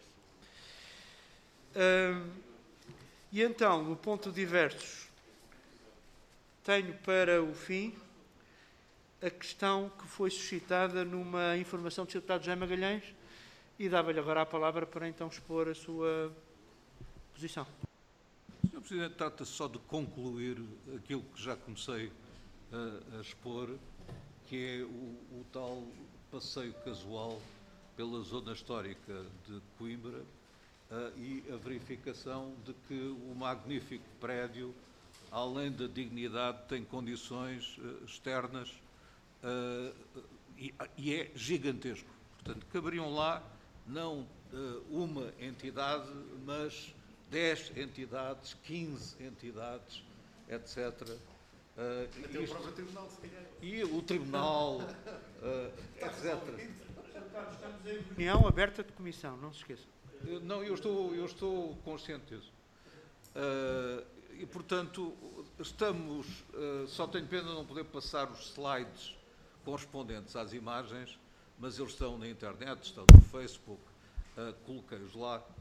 Hum, e então, no ponto diversos, tenho para o fim a questão que foi suscitada numa informação do senhor Deputado José Magalhães e dava-lhe agora a palavra para então expor a sua posição. senhor Presidente, trata-se só de concluir aquilo que já comecei a, a expor, que é o, o tal passeio casual pela zona histórica de Coimbra uh, e a verificação de que o magnífico prédio, além da dignidade, tem condições uh, externas uh, e, e é gigantesco. Portanto, caberiam lá não uh, uma entidade, mas dez entidades, quinze entidades, etcétera. Uh, Até o isto, próprio Tribunal, se calhar. e o Tribunal, uh, etcétera. Estamos em reunião aberta de comissão, não se esqueça. Eu, não, eu estou, eu estou consciente disso. Uh, e, portanto, estamos... Uh, só tenho pena de não poder passar os slides correspondentes às imagens, mas eles estão na internet, estão no Facebook, uh, coloquei-os lá.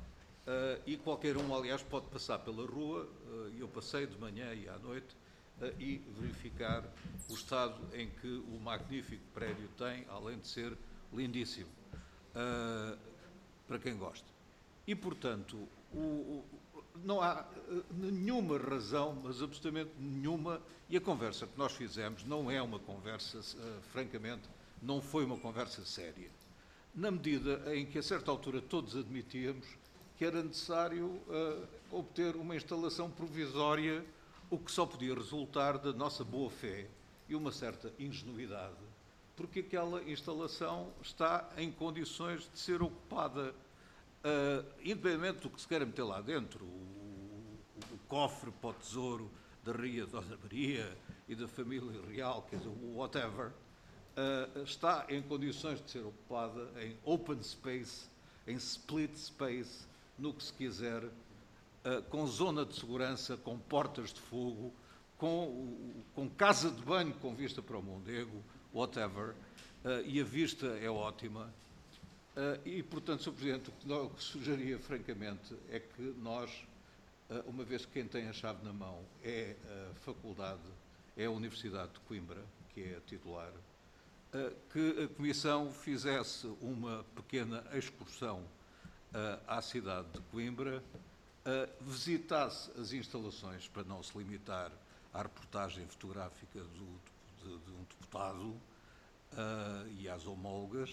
Uh, e qualquer um, aliás, pode passar pela rua, uh, eu passei de manhã e à noite, uh, e verificar o estado em que o magnífico prédio tem, além de ser lindíssimo, uh, para quem gosta. E, portanto, o, o, não há uh, nenhuma razão, mas absolutamente nenhuma, e a conversa que nós fizemos não é uma conversa, uh, francamente, não foi uma conversa séria, na medida em que, a certa altura, todos admitíamos que era necessário uh, obter uma instalação provisória, o que só podia resultar da nossa boa-fé e uma certa ingenuidade, porque aquela instalação está em condições de ser ocupada, uh, independentemente do que se queira meter lá dentro, o, o, o cofre para o tesouro da Rainha Dona Maria e da família real, quer dizer, whatever, uh, está em condições de ser ocupada em open space, em split space, no que se quiser, uh, com zona de segurança, com portas de fogo, com, com casa de banho com vista para o Mondego, whatever, uh, e a vista é ótima. Uh, e, portanto, senhor Presidente, o que, nós, o que sugeria, francamente, é que nós, uh, uma vez que quem tem a chave na mão é a faculdade, é a Universidade de Coimbra, que é a titular, uh, que a Comissão fizesse uma pequena excursão à cidade de Coimbra, uh, visitasse as instalações, para não se limitar à reportagem fotográfica do, de, de um deputado uh, e às homólogas,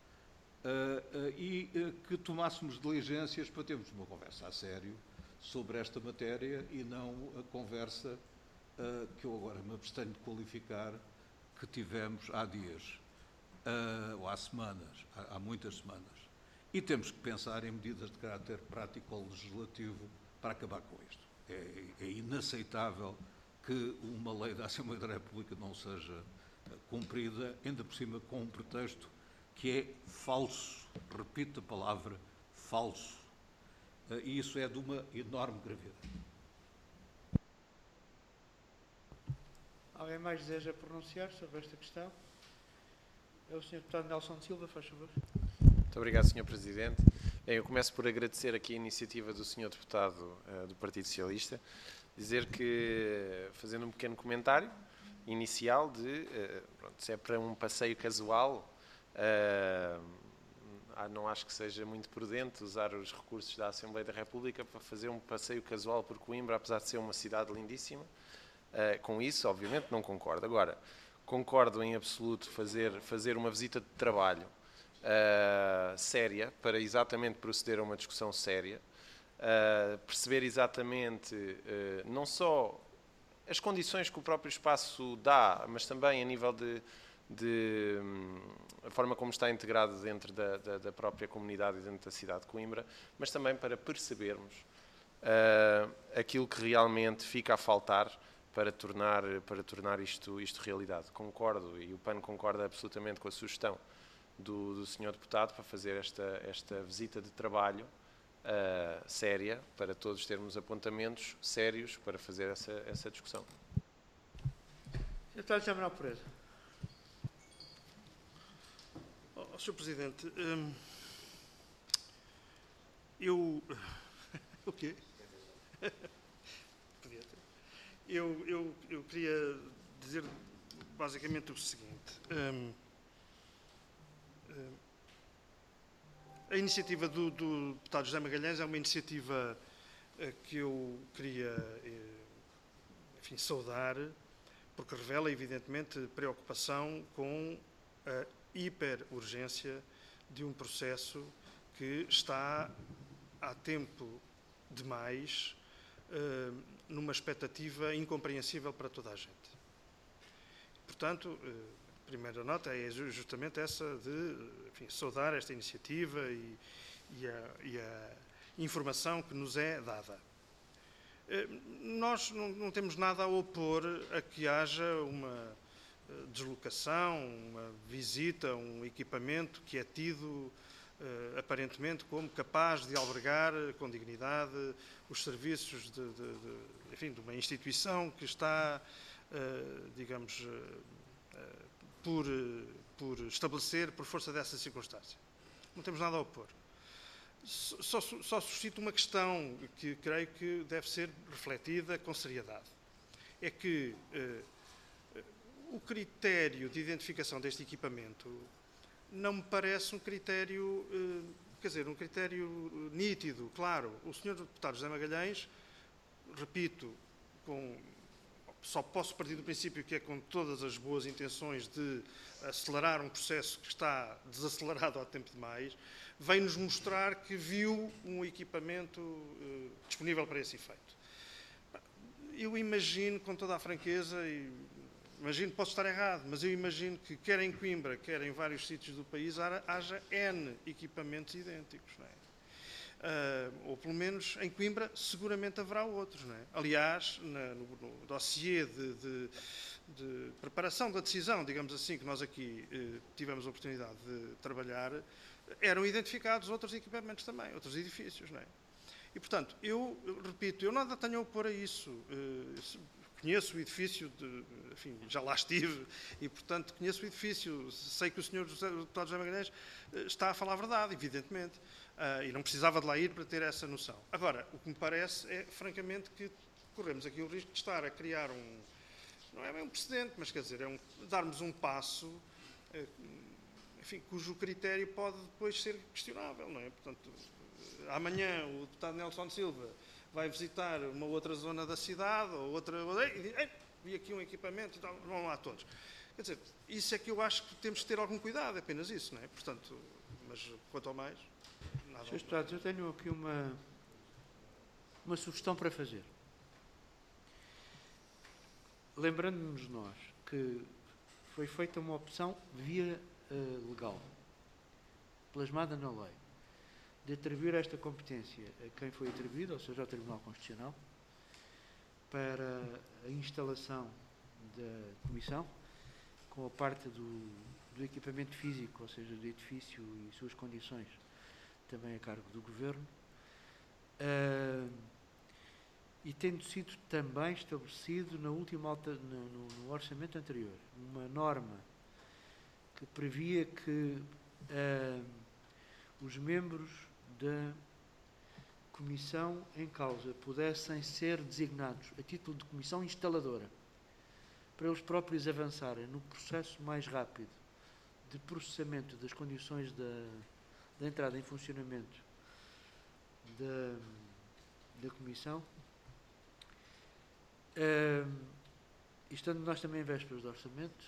uh, uh, e uh, que tomássemos diligências para termos uma conversa a sério sobre esta matéria e não a conversa uh, que eu agora me abstenho de qualificar, que tivemos há dias, uh, ou há semanas, há, há muitas semanas. E temos que pensar em medidas de caráter prático ou legislativo para acabar com isto. É, é inaceitável que uma lei da Assembleia da República não seja cumprida, ainda por cima com um pretexto que é falso. Repito a palavra, falso. E isso é de uma enorme gravidade. Alguém mais deseja pronunciar sobre esta questão? É o senhor Deputado Nelson Silva, faz favor. Muito obrigado, senhor Presidente. Bem, eu começo por agradecer aqui a iniciativa do senhor Deputado uh, do Partido Socialista, dizer que, fazendo um pequeno comentário inicial de, uh, pronto, se é para um passeio casual, uh, não acho que seja muito prudente usar os recursos da Assembleia da República para fazer um passeio casual por Coimbra, apesar de ser uma cidade lindíssima. Uh, com isso, obviamente, não concordo. Agora, concordo em absoluto fazer, fazer uma visita de trabalho Uh, séria, para exatamente proceder a uma discussão séria, uh, perceber exatamente uh, não só as condições que o próprio espaço dá, mas também a nível de, de um, a forma como está integrado dentro da, da, da própria comunidade e dentro da cidade de Coimbra, mas também para percebermos uh, aquilo que realmente fica a faltar para tornar, para tornar isto, isto realidade. Concordo, e o P A N concorda absolutamente com a sugestão Do, do senhor Deputado para fazer esta, esta visita de trabalho uh, séria, para todos termos apontamentos sérios para fazer essa, essa discussão. senhor Deputado José Manuel Pereira. Oh, oh, senhor Presidente, hum, eu... o quê? eu, eu, eu queria dizer basicamente o seguinte. Hum, A iniciativa do, do deputado José Magalhães é uma iniciativa uh, que eu queria uh, enfim, saudar, porque revela, evidentemente, preocupação com a hiperurgência de um processo que está há tempo demais uh, numa expectativa incompreensível para toda a gente. Portanto, uh, a primeira nota é justamente essa de, enfim, saudar esta iniciativa e, e, a, e a informação que nos é dada. Nós não, não temos nada a opor a que haja uma deslocação, uma visita, um equipamento que é tido aparentemente como capaz de albergar com dignidade os serviços de, de, de, enfim, de uma instituição que está, digamos, Por, por estabelecer, por força dessa circunstância. Não temos nada a opor. Só, só suscito uma questão que creio que deve ser refletida com seriedade. É que eh, o critério de identificação deste equipamento não me parece um critério, eh, quer dizer, um critério nítido, claro. O senhor deputado José Magalhães, repito, com, só posso partir do princípio que é com todas as boas intenções de acelerar um processo que está desacelerado há tempo demais, vem-nos mostrar que viu um equipamento eh, disponível para esse efeito. Eu imagino, com toda a franqueza, e imagino, posso estar errado, mas eu imagino que quer em Coimbra, quer em vários sítios do país, haja N equipamentos idênticos, não é? Uh, ou pelo menos em Coimbra seguramente haverá outros, não é? Aliás, na, no, no dossiê de, de, de preparação da decisão, digamos assim, que nós aqui eh, tivemos a oportunidade de trabalhar, eram identificados outros equipamentos também, outros edifícios, não é? E, portanto, eu repito, eu nada tenho a opor a isso. Uh, conheço o edifício, de, enfim, já lá estive, e, portanto, conheço o edifício. Sei que o senhor deputado José Magalhães está a falar a verdade, evidentemente. Uh, e não precisava de lá ir para ter essa noção. Agora, o que me parece é, francamente, que corremos aqui o risco de estar a criar um, não é bem um precedente, mas quer dizer, é um, darmos um passo, uh, enfim, cujo critério pode depois ser questionável, não é? Portanto, amanhã o deputado Nelson Silva vai visitar uma outra zona da cidade, ou outra, e diz, ei, vi aqui um equipamento, então vão lá todos. Quer dizer, isso é que eu acho que temos de ter algum cuidado, é apenas isso, não é? Portanto, mas quanto ao mais... senhores Deputados, eu tenho aqui uma, uma sugestão para fazer. Lembrando-nos nós que foi feita uma opção via uh, legal, plasmada na lei, de atribuir esta competência a quem foi atribuído, ou seja, ao Tribunal Constitucional, para a instalação da Comissão, com a parte do, do equipamento físico, ou seja, do edifício e suas condições, também a cargo do Governo, uh, e tendo sido também estabelecido na última alta, no, no orçamento anterior, uma norma que previa que uh, os membros da comissão em causa pudessem ser designados a título de comissão instaladora, para eles próprios avançarem no processo mais rápido de processamento das condições da da entrada em funcionamento da, da Comissão. Uh, estando nós também em vésperas de orçamento,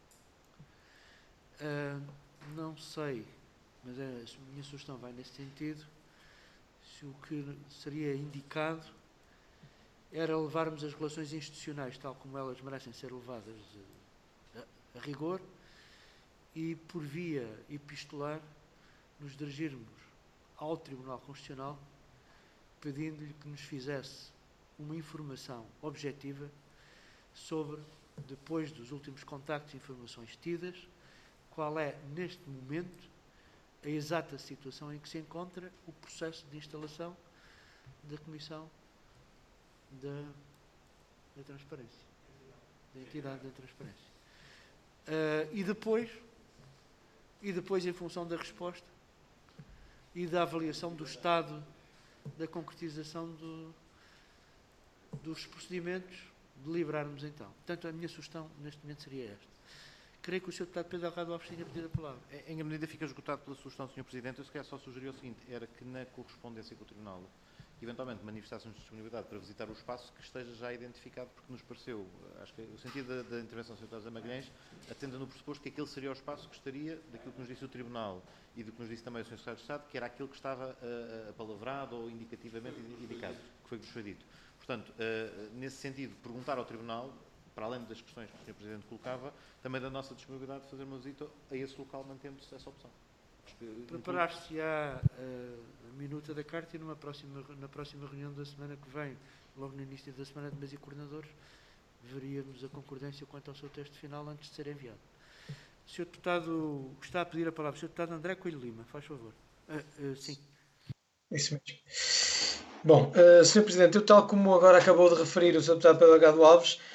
uh, não sei, mas a minha sugestão vai nesse sentido, se o que seria indicado era levarmos as relações institucionais tal como elas merecem ser levadas a, a rigor, e por via epistolar nos dirigirmos ao Tribunal Constitucional pedindo-lhe que nos fizesse uma informação objetiva sobre, depois dos últimos contactos e informações tidas, qual é, neste momento, a exata situação em que se encontra o processo de instalação da Comissão da, da Transparência, da entidade da Transparência. Uh, e depois, e depois, em função da resposta e da avaliação do estado da concretização do, dos procedimentos, deliberarmos então. Portanto, a minha sugestão neste momento seria esta. Creio que o senhor deputado Pedro Alvarado Alves tinha pedido a palavra. Em medida fica esgotado pela sugestão, senhor Presidente, eu se calhar só sugeria o seguinte, era que na correspondência com o Tribunal, eventualmente manifestássemos disponibilidade para visitar o espaço que esteja já identificado, porque nos pareceu, acho que o sentido da, da intervenção do senhor Deputado Magalhães atende no pressuposto que aquele seria o espaço que estaria, daquilo que nos disse o Tribunal e do que nos disse também o senhor Secretário de Estado, que era aquele que estava uh, apalavrado ou indicativamente indicado, que foi o que nos foi dito. Portanto, uh, nesse sentido, perguntar ao Tribunal, para além das questões que o senhor Presidente colocava, também da nossa disponibilidade de fazer uma visita a esse local, mantendo-se essa opção. Preparar-se-á uh, a minuta da carta e numa próxima, na próxima reunião da semana que vem, logo no início da semana de mesa e coordenadores, veríamos a concordância quanto ao seu texto final antes de ser enviado. O senhor Deputado está a pedir a palavra. O senhor Deputado André Coelho Lima, faz favor. Uh, uh, sim. Isso mesmo. Bom, uh, senhor Presidente, eu, tal como agora acabou de referir o senhor Deputado Pedro Alvarado Alves,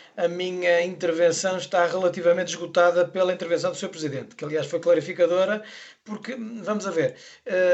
a minha intervenção está relativamente esgotada pela intervenção do senhor Presidente, que aliás foi clarificadora, porque, vamos a ver,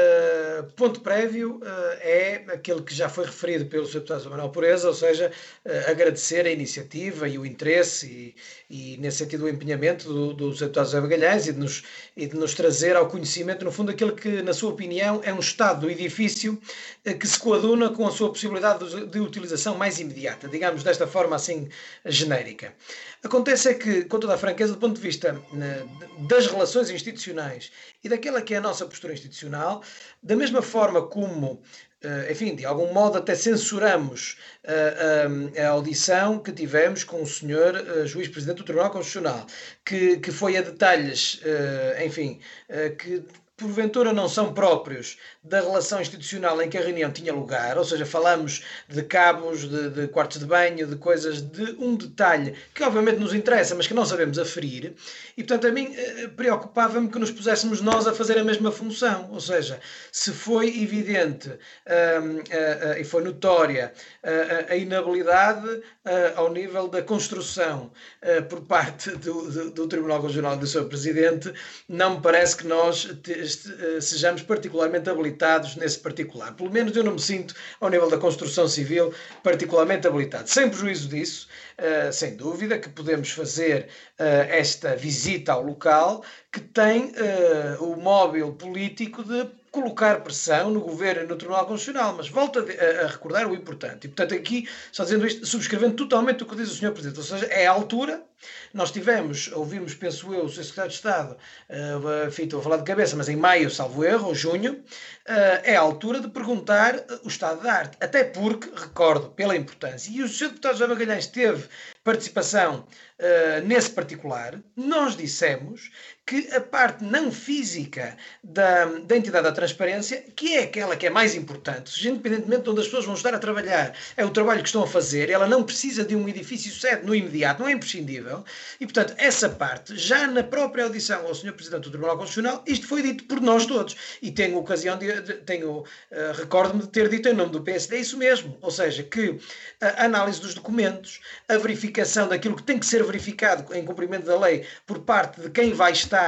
uh, ponto prévio uh, é aquele que já foi referido pelo senhor Deputado Manuel Pureza, ou seja, uh, agradecer a iniciativa e o interesse e, e nesse sentido, o empenhamento do, do senhor Deputado José Magalhães e de, nos, e de nos trazer ao conhecimento, no fundo, aquele que, na sua opinião, é um estado do edifício uh, que se coaduna com a sua possibilidade de, de utilização mais imediata, digamos desta forma assim genérica. Acontece é que, com toda a franqueza, do ponto de vista uh, das relações institucionais e daquela que é a nossa postura institucional, da mesma forma como, enfim, de algum modo até censuramos a, a, a audição que tivemos com o senhor Juiz Presidente do Tribunal Constitucional, que, que foi a detalhes, enfim, que porventura não são próprios da relação institucional em que a reunião tinha lugar, ou seja, falamos de cabos, de, de quartos de banho, de coisas de um detalhe que obviamente nos interessa, mas que não sabemos aferir, e portanto a mim preocupava-me que nos puséssemos nós a fazer a mesma função, ou seja, se foi evidente um, uh, uh, e foi notória uh, a inabilidade uh, ao nível da construção uh, por parte do, do, do Tribunal Constitucional do seu Presidente, não me parece que nós te, sejamos particularmente habilitados nesse particular. Pelo menos eu não me sinto, ao nível da construção civil, particularmente habilitado. Sem prejuízo disso, uh, sem dúvida, que podemos fazer uh, esta visita ao local que tem uh, o móvel político de colocar pressão no Governo e no Tribunal Constitucional, mas volto a, a recordar o importante. E, portanto, aqui, só dizendo isto, subscrevendo totalmente o que diz o senhor Presidente, ou seja, é a altura. Nós tivemos, ouvimos, penso eu, o senhor Secretário de Estado, uh, enfim, estou a falar de cabeça, mas em maio, salvo erro, ou junho, uh, é a altura de perguntar o estado da arte. Até porque, recordo, pela importância, e o senhor Deputado José Magalhães teve participação uh, nesse particular, nós dissemos que a parte não física da, da entidade da transparência, que é aquela que é mais importante, seja, independentemente de onde as pessoas vão estar a trabalhar, é o trabalho que estão a fazer, ela não precisa de um edifício sede no imediato, não é imprescindível, e portanto essa parte, já na própria audição ao senhor Presidente do Tribunal Constitucional, isto foi dito por nós todos, e tenho ocasião de, de tenho, uh, recordo-me de ter dito em nome do P S D isso mesmo, ou seja, que a análise dos documentos, a verificação daquilo que tem que ser verificado em cumprimento da lei por parte de quem vai estar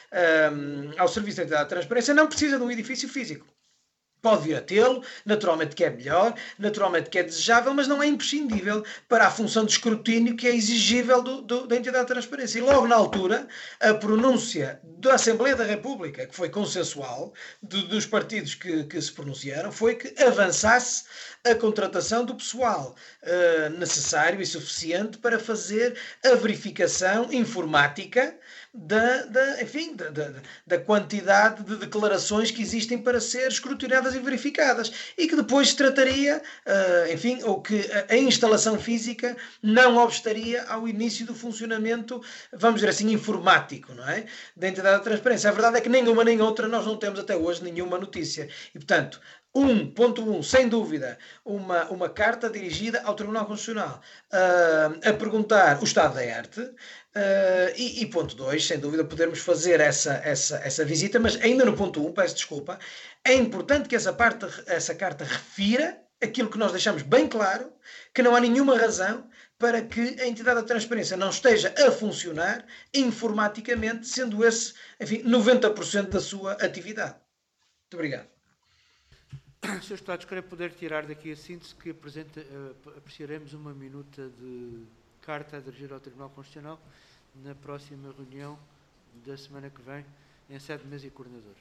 Um, ao serviço da entidade de transparência, não precisa de um edifício físico. Pode vir a tê-lo, naturalmente que é melhor, naturalmente que é desejável, mas não é imprescindível para a função de escrutínio que é exigível do, do, da entidade de transparência. E logo na altura, a pronúncia da Assembleia da República, que foi consensual, do, dos partidos que, que se pronunciaram, foi que avançasse a contratação do pessoal uh, necessário e suficiente para fazer a verificação informática Da, da, enfim, da, da, da quantidade de declarações que existem para ser escrutinadas e verificadas e que depois se trataria, uh, enfim, ou que a, a instalação física não obstaria ao início do funcionamento, vamos dizer assim, informático, não é? Da entidade de transparência. A verdade é que nenhuma nem outra nós não temos até hoje nenhuma notícia e, portanto, um ponto um, sem dúvida, uma, uma carta dirigida ao Tribunal Constitucional uh, a perguntar o estado da arte uh, e, e ponto dois, sem dúvida, podermos fazer essa, essa, essa visita, mas ainda no ponto um, peço desculpa, é importante que essa, parte, essa carta refira aquilo que nós deixamos bem claro, que não há nenhuma razão para que a entidade da transparência não esteja a funcionar informaticamente, sendo esse, enfim, noventa por cento da sua atividade. Muito obrigado. senhores Deputados, creio poder tirar daqui a síntese que apresenta, uh, apreciaremos uma minuta de carta a dirigir ao Tribunal Constitucional na próxima reunião da semana que vem, em sede de mesa e coordenadores.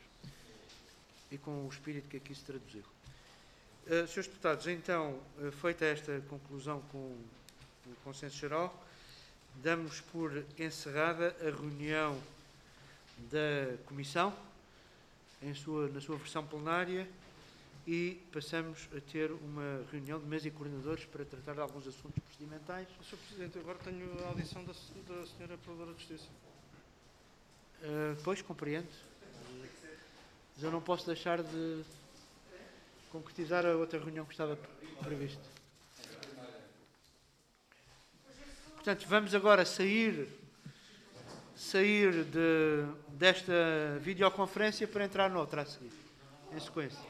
E com o espírito que aqui se traduziu. Uh, senhores Deputados, então, uh, feita esta conclusão com o consenso geral, damos por encerrada a reunião da Comissão, em sua, na sua versão plenária, e passamos a ter uma reunião de mesa e coordenadores para tratar de alguns assuntos procedimentais. senhor Presidente, agora tenho a audição da, da senhora Provedora de Justiça. Uh, pois, compreendo. Mas eu não posso deixar de concretizar a outra reunião que estava prevista. Portanto, vamos agora sair, sair de, desta videoconferência para entrar noutra a seguir, em sequência.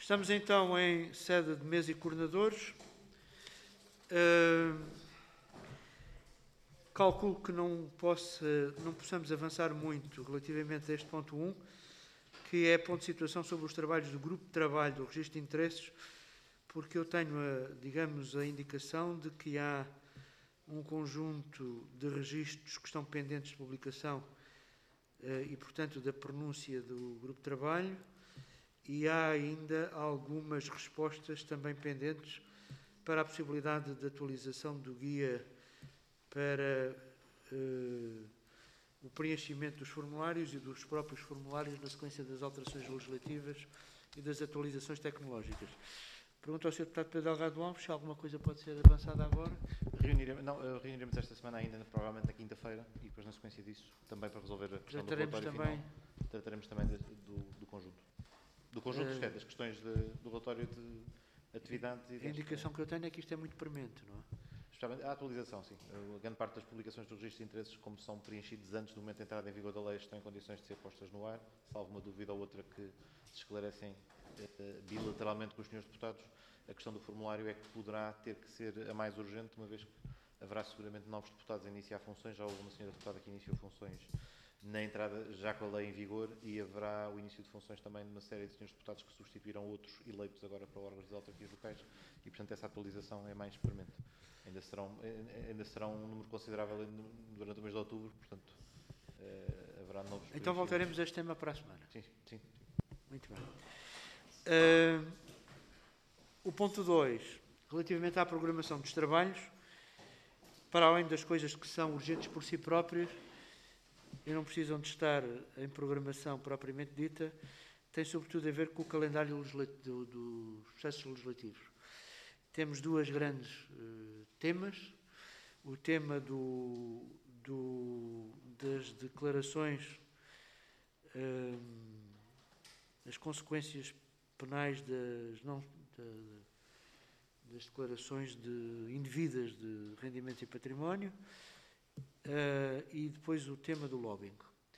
Estamos então em sede de mesa e coordenadores. Uh, calculo que não, possa, não possamos avançar muito relativamente a este ponto um, que é ponto de situação sobre os trabalhos do grupo de trabalho do registro de interesses, porque eu tenho, a, digamos, a indicação de que há um conjunto de registros que estão pendentes de publicação uh, e, portanto, da pronúncia do grupo de trabalho, e há ainda algumas respostas também pendentes para a possibilidade de atualização do guia para uh, o preenchimento dos formulários e dos próprios formulários na sequência das alterações legislativas e das atualizações tecnológicas. Pergunto ao senhor Deputado Pedro Delgado Alves se alguma coisa pode ser avançada agora. Reuniremos, não, reuniremos esta semana ainda, provavelmente na quinta-feira, e depois na sequência disso, também para resolver a questão trataremos do relatório também, final. Trataremos também de, do, do conjunto. Do conjunto, uh, das questões de, do relatório de atividades. E a indicação que eu tenho é que isto é muito premente, não é? Especialmente a atualização, sim. A grande parte das publicações do registro de interesses, como são preenchidos antes do momento de entrada em vigor da lei, estão em condições de ser postas no ar, salvo uma dúvida ou outra que se esclarecem eh, bilateralmente com os senhores deputados. A questão do formulário é que poderá ter que ser a mais urgente, uma vez que haverá seguramente novos deputados a iniciar funções. Já houve uma senhora deputada que iniciou funções na entrada, já com a lei em vigor, e haverá o início de funções também de uma série de senhores deputados que substituirão outros eleitos agora para órgãos das autarquias locais, e, portanto, essa atualização é mais premente. Ainda serão, ainda serão um número considerável durante o mês de outubro, portanto, uh, haverá novos... Então voltaremos a este tema para a semana. Sim, sim. Muito bem. Uh, o ponto dois, relativamente à programação dos trabalhos, para além das coisas que são urgentes por si próprias, e não precisam de estar em programação propriamente dita, tem sobretudo a ver com o calendário do, dos processos legislativos. Temos duas grandes uh, temas. O tema do, do, das declarações, uh, as consequências penais das, não, da, das declarações de, indevidas de rendimentos e património, uh, e depois o tema do lobbying.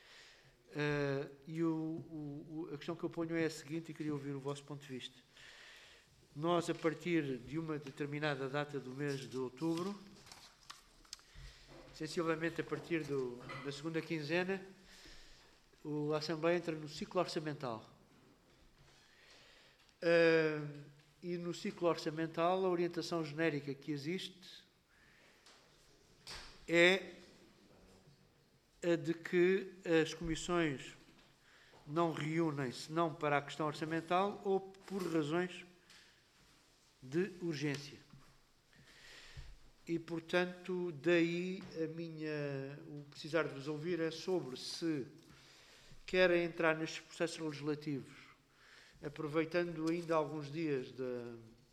Uh, e o, o, a questão que eu ponho é a seguinte, e queria ouvir o vosso ponto de vista. Nós, a partir de uma determinada data do mês de outubro, sensivelmente a partir do, da segunda quinzena, a Assembleia entra no ciclo orçamental. Uh, e no ciclo orçamental, a orientação genérica que existe é a de que as comissões não reúnem-se não para a questão orçamental ou por razões de urgência. E, portanto, daí a minha, o precisar de vos ouvir é sobre se querem entrar nestes processos legislativos, aproveitando ainda alguns dias da,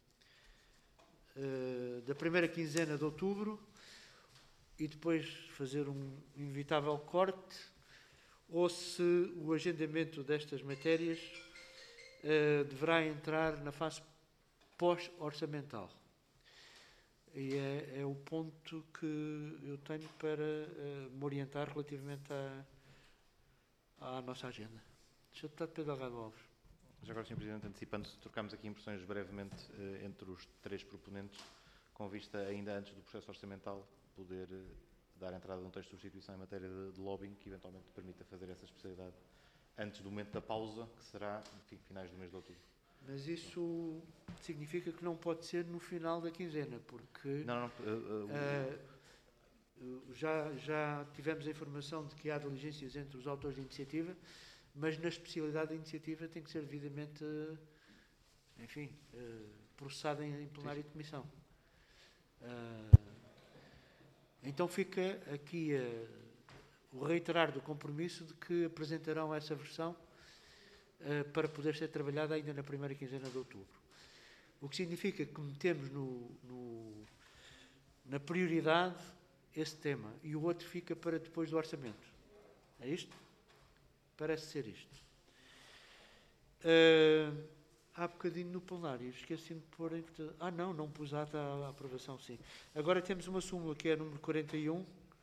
da primeira quinzena de outubro, e depois fazer um inevitável corte, ou se o agendamento destas matérias uh, deverá entrar na fase pós-orçamental. E é, é o ponto que eu tenho para uh, me orientar relativamente à, à nossa agenda. senhor Deputado Pedro Delgado Alves. Já agora, senhor Presidente, antecipando, trocamos aqui impressões brevemente uh, entre os três proponentes, com vista ainda antes do processo orçamental, poder uh, dar entrada a um texto de substituição em matéria de, de lobbying, que eventualmente permita fazer essa especialidade antes do momento da pausa, que será, enfim, finais do mês de outubro. Mas isso significa que não pode ser no final da quinzena, porque não, não, uh, uh, uh, já, já tivemos a informação de que há diligências entre os autores de iniciativa, mas na especialidade da iniciativa tem que ser devidamente, uh, enfim, uh, processada em, em plenário de comissão. Uh, então fica aqui uh, o reiterar do compromisso de que apresentarão essa versão uh, para poder ser trabalhada ainda na primeira quinzena de outubro. O que significa que metemos no, no, na prioridade esse tema e o outro fica para depois do orçamento. É isto? Parece ser isto. Uh, há bocadinho no plenário, esqueci-me de pôr em... Ah, não, não pus a ata à aprovação, sim. Agora temos uma súmula que é a número quarenta e um.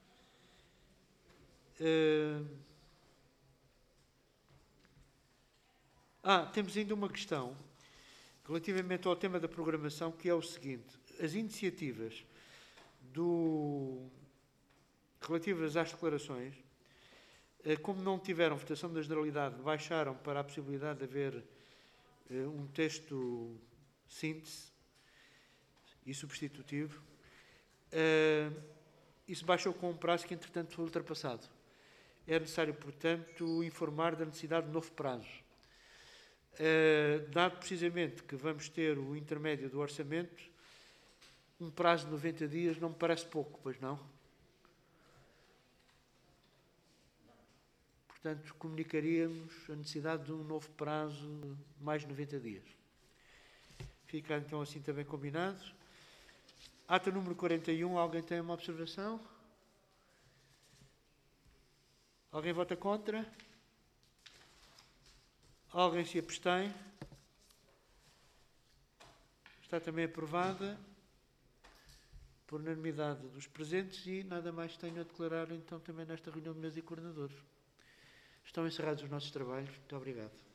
Uh, ah, temos ainda uma questão relativamente ao tema da programação, que é o seguinte: as iniciativas do, relativas às declarações, como não tiveram votação da Generalidade, baixaram para a possibilidade de haver um texto síntese e substitutivo. Isso baixou com um prazo que, entretanto, foi ultrapassado. É necessário, portanto, informar da necessidade de novo prazo. Dado precisamente que vamos ter o intermédio do orçamento, um prazo de noventa dias não me parece pouco, pois não? Portanto, comunicaríamos a necessidade de um novo prazo de mais de noventa dias. Fica então assim também combinado. Ata número quarenta e um, alguém tem uma observação? Alguém vota contra? Alguém se abstém? Está também aprovada por unanimidade dos presentes e nada mais tenho a declarar então também nesta reunião de mesa e coordenadores. Estão encerrados os nossos trabalhos. Muito obrigado.